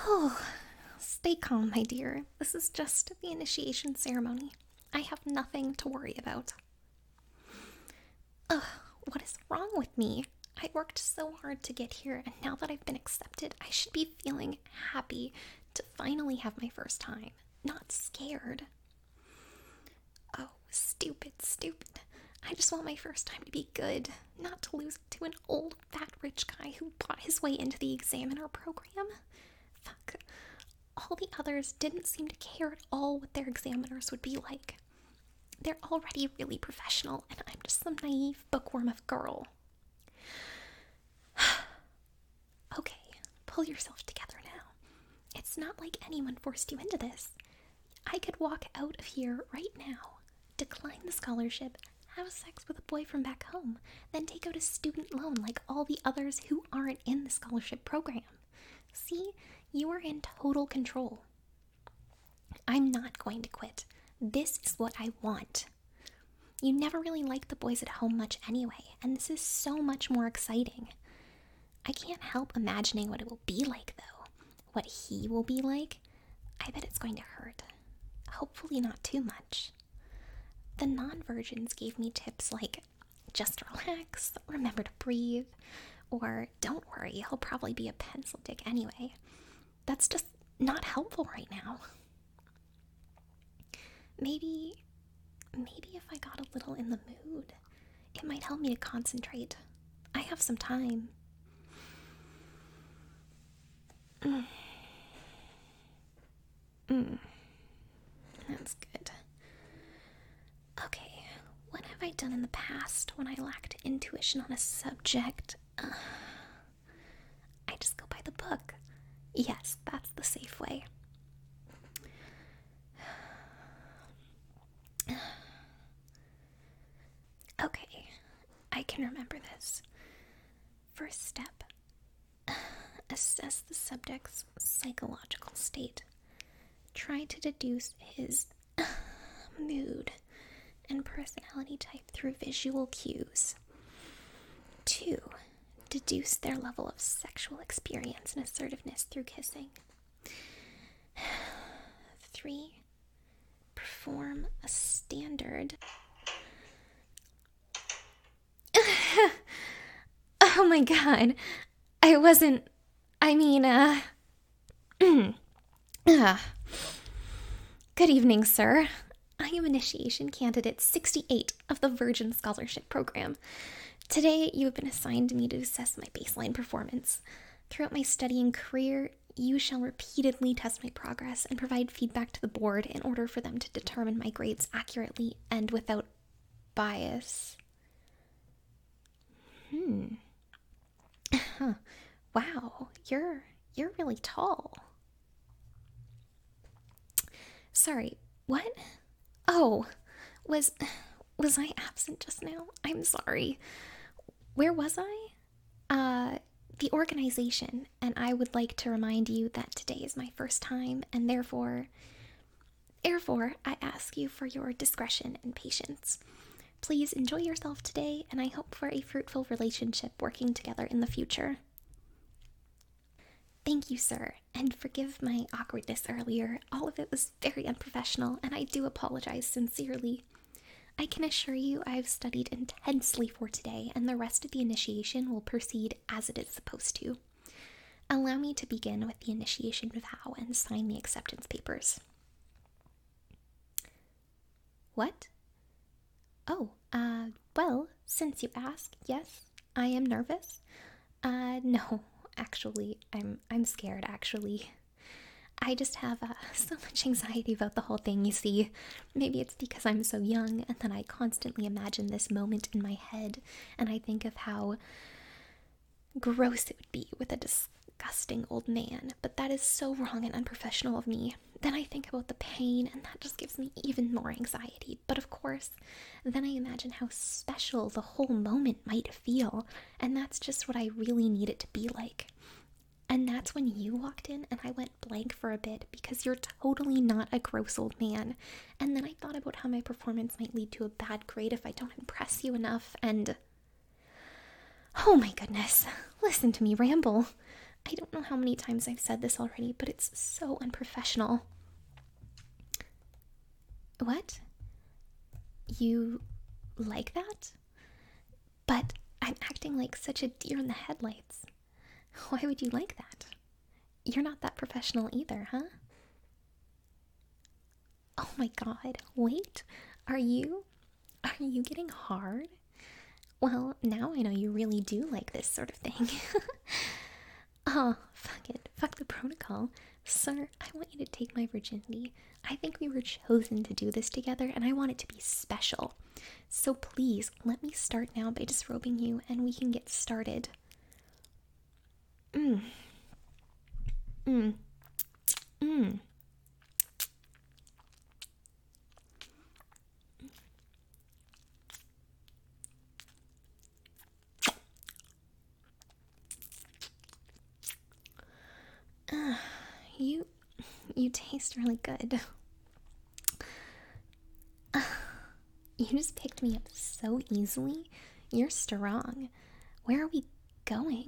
Oh, stay calm, my dear. This is just the initiation ceremony. I have nothing to worry about. Ugh, what is wrong with me? I worked so hard to get here, and now that I've been accepted, I should be feeling happy to finally have my first time, not scared. Oh, stupid. I just want my first time to be good, not to lose it to an old, fat, rich guy who bought his way into the examiner program. Fuck. All the others didn't seem to care at all what their examiners would be like. They're already really professional, and I'm just some naive bookworm of a girl. Okay, pull yourself together now. It's not like anyone forced you into this. I could walk out of here right now, decline the scholarship, have sex with a boy from back home, then take out a student loan like all the others who aren't in the scholarship program. See, you are in total control. I'm not going to quit. This is what I want. You never really liked the boys at home much anyway, and this is so much more exciting. I can't help imagining what it will be like, though. What he will be like. I bet it's going to hurt. Hopefully not too much. The non-virgins gave me tips like, just relax, remember to breathe, or don't worry, he'll probably be a pencil dick anyway. That's just not helpful right now. Maybe if I got a little in the mood, it might help me to concentrate. I have some time. That's good. Okay, what have I done in the past when I lacked intuition on a subject? I just go by the book. Yes, that's the safe way. Okay, I can remember this. First step. Assess the subject's psychological state. Try to deduce his mood and personality type through visual cues. 2. Deduce their level of sexual experience and assertiveness through kissing. 3. Perform a standard. Oh my god. Good evening, sir. I am initiation candidate 68 of the Virgin Scholarship Program. Today, you have been assigned to me to assess my baseline performance. Throughout my studying career, you shall repeatedly test my progress and provide feedback to the board in order for them to determine my grades accurately and without bias. Wow, you're really tall. Sorry, what? Oh, was I absent just now? I'm sorry. Where was I? The organization, and I would like to remind you that today is my first time, and therefore, I ask you for your discretion and patience. Please enjoy yourself today, and I hope for a fruitful relationship working together in the future. Thank you, sir, and forgive my awkwardness earlier. All of it was very unprofessional, and I do apologize sincerely. I can assure you I've studied intensely for today, and the rest of the initiation will proceed as it is supposed to. Allow me to begin with the initiation vow and sign the acceptance papers. What? Oh, well, since you ask, yes, I am nervous. No, actually, I'm scared, actually. I just have so much anxiety about the whole thing, you see. Maybe it's because I'm so young, and then I constantly imagine this moment in my head, and I think of how gross it would be with a disgusting old man, but that is so wrong and unprofessional of me. Then I think about the pain, and that just gives me even more anxiety. But of course, then I imagine how special the whole moment might feel, and that's just what I really need it to be like. And that's when you walked in and I went blank for a bit because you're totally not a gross old man. And then I thought about how my performance might lead to a bad grade if I don't impress you enough, and... Oh my goodness, listen to me ramble. I don't know how many times I've said this already, but it's so unprofessional. What? You like that? But I'm acting like such a deer in the headlights. Why would you like that? You're not that professional either, huh? Oh my god, wait. Are you getting hard? Well, now I know you really do like this sort of thing. Oh, fuck it. Fuck the protocol. Sir, I want you to take my virginity. I think we were chosen to do this together, and I want it to be special. So please, let me start now by disrobing you, and we can get started. Mmm. Mmm. Mmm. You taste really good. You just picked me up so easily. You're strong. Where are we going?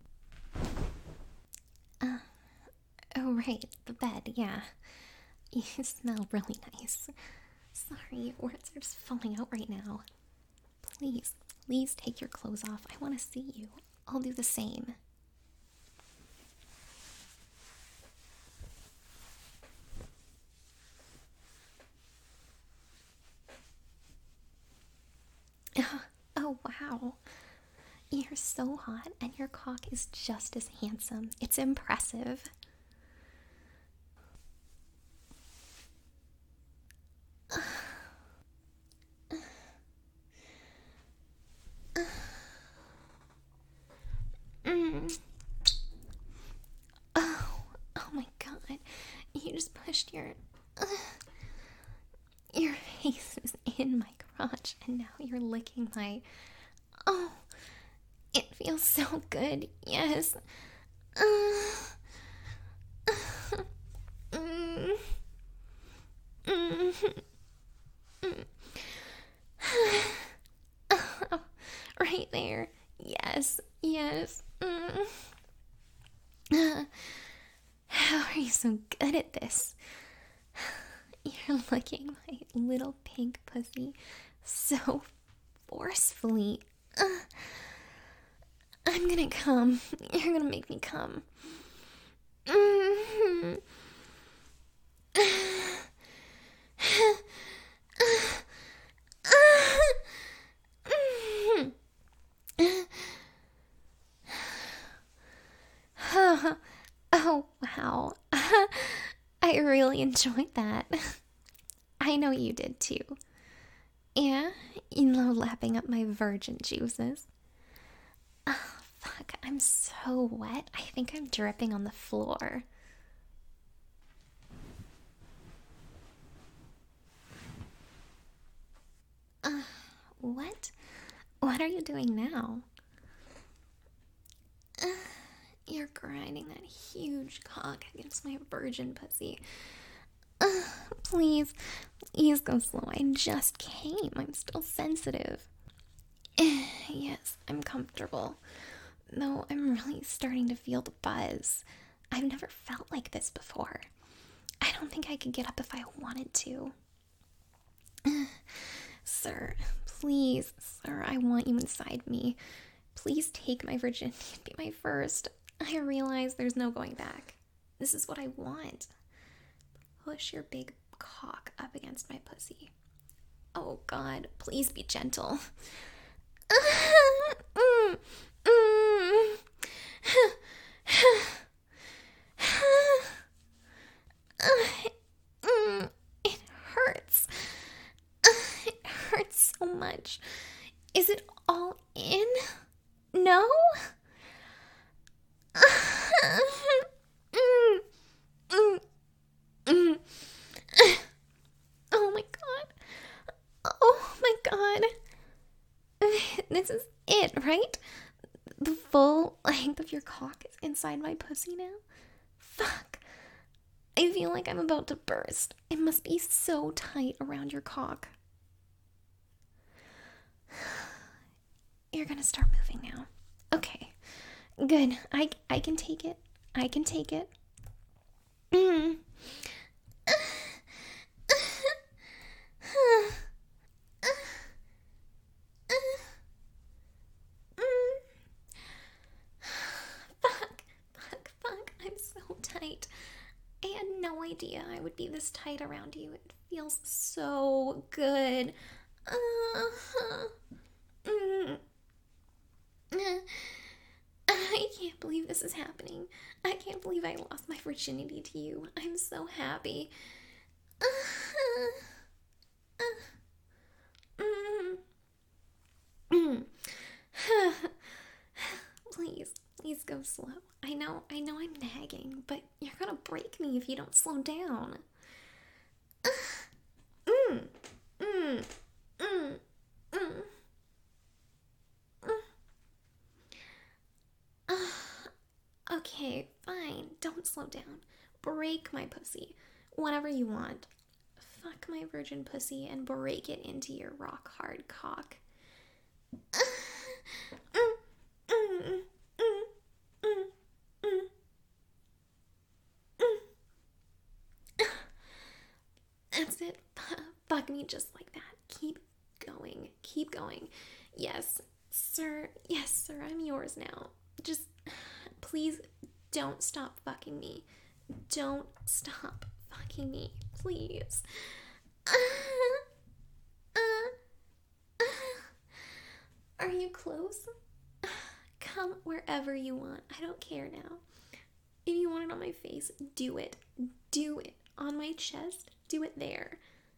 Oh right, the bed, yeah. You smell really nice. Sorry, words are just falling out right now. Please, please take your clothes off. I want to see you. I'll do the same. Oh, wow. You're so hot, and your cock is just as handsome. It's impressive. Oh my god. You just pushed your face is in my crotch, and now you're licking my... Oh, it feels so good, yes. Right there. Yes, yes. How are you so good at this? You're licking my little pink pussy so forcefully. I'm gonna come. You're gonna make me come. Oh, wow. I really enjoyed that. I know you did too. Yeah, you love lapping up my virgin juices. Oh, fuck, I'm so wet. I think I'm dripping on the floor. What? What are you doing now? You're grinding that huge cock against my virgin pussy. Please, please go slow. I just came. I'm still sensitive. Yes, I'm comfortable. Though I'm really starting to feel the buzz. I've never felt like this before. I don't think I could get up if I wanted to. Sir, please, sir, I want you inside me. Please take my virginity and be my first. I realize there's no going back. This is what I want. Push your big cock up against my pussy. Oh God, please be gentle. It hurts. It hurts so much. Is it all in? No? Oh my god. Oh my god. This is it, right? The full length of your cock is inside my pussy now? Fuck. I feel like I'm about to burst. It must be so tight around your cock. You're gonna start moving now. Okay. Good. I can take it. I can take it. Mm. Fuck. I'm so tight. I had no idea I would be this tight around you. It feels so good. Mm. I can't believe this is happening. I can't believe I lost my virginity to you. I'm so happy. Please go slow. I know I'm nagging, but you're gonna break me if you don't slow down. Mm, mm, mm, mm. Okay, fine. Don't slow down. Break my pussy. Whatever you want. Fuck my virgin pussy and break it into your rock hard cock. That's it. Fuck me just like that. Keep going. Keep going. Yes, sir. Yes, sir. I'm yours now. Just please don't stop fucking me. Don't stop fucking me. Please. Are you close? Come wherever you want. I don't care now. If you want it on my face, do it. Do it. On my chest, do it there.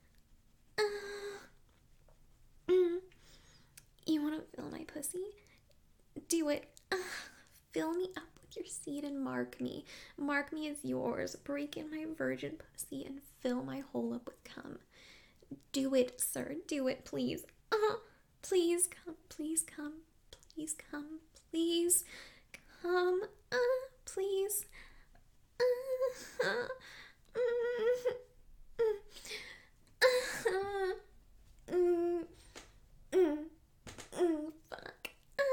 You want to fill my pussy? Do it. Fill me up with your seed and mark me. Mark me as yours. Break in my virgin pussy and fill my hole up with cum. Do it, sir. Do it, please. Please come. Please come. Please come. Please come. Please. Fuck.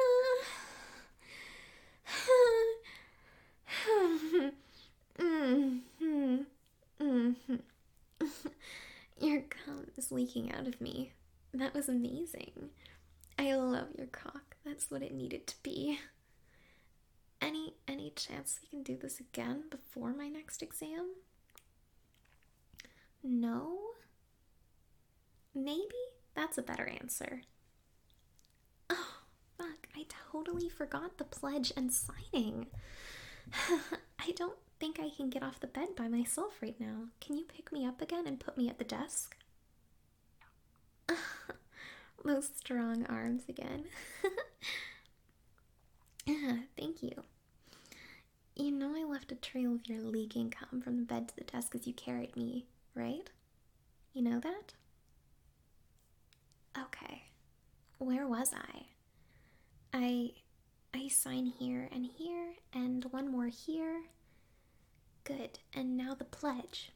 Your cum is leaking out of me. That was amazing. I love your cock. That's what it needed to be. Any chance we can do this again before my next exam? No? Maybe? That's a better answer. Oh, fuck. I totally forgot the pledge and signing. I don't think I can get off the bed by myself right now. Can you pick me up again and put me at the desk? Those strong arms again. Thank you. You know I left a trail of your leaking cum from the bed to the desk as you carried me, right? You know that? Okay. Where was I? I sign here and one more here. Good. And now the pledge.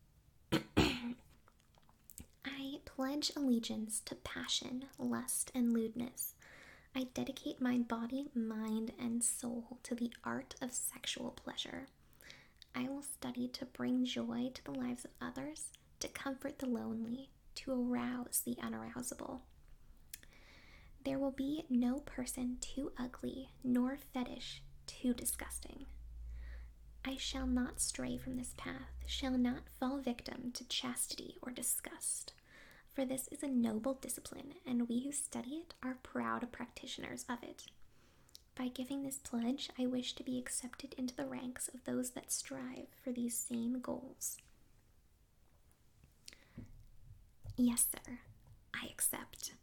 I pledge allegiance to passion, lust, and lewdness. I dedicate my body, mind, and soul to the art of sexual pleasure. I will study to bring joy to the lives of others, to comfort the lonely, to arouse the unarousable. There will be no person too ugly, nor fetish too disgusting. I shall not stray from this path, shall not fall victim to chastity or disgust. For this is a noble discipline, and we who study it are proud practitioners of it. By giving this pledge, I wish to be accepted into the ranks of those that strive for these same goals. Yes, sir, I accept.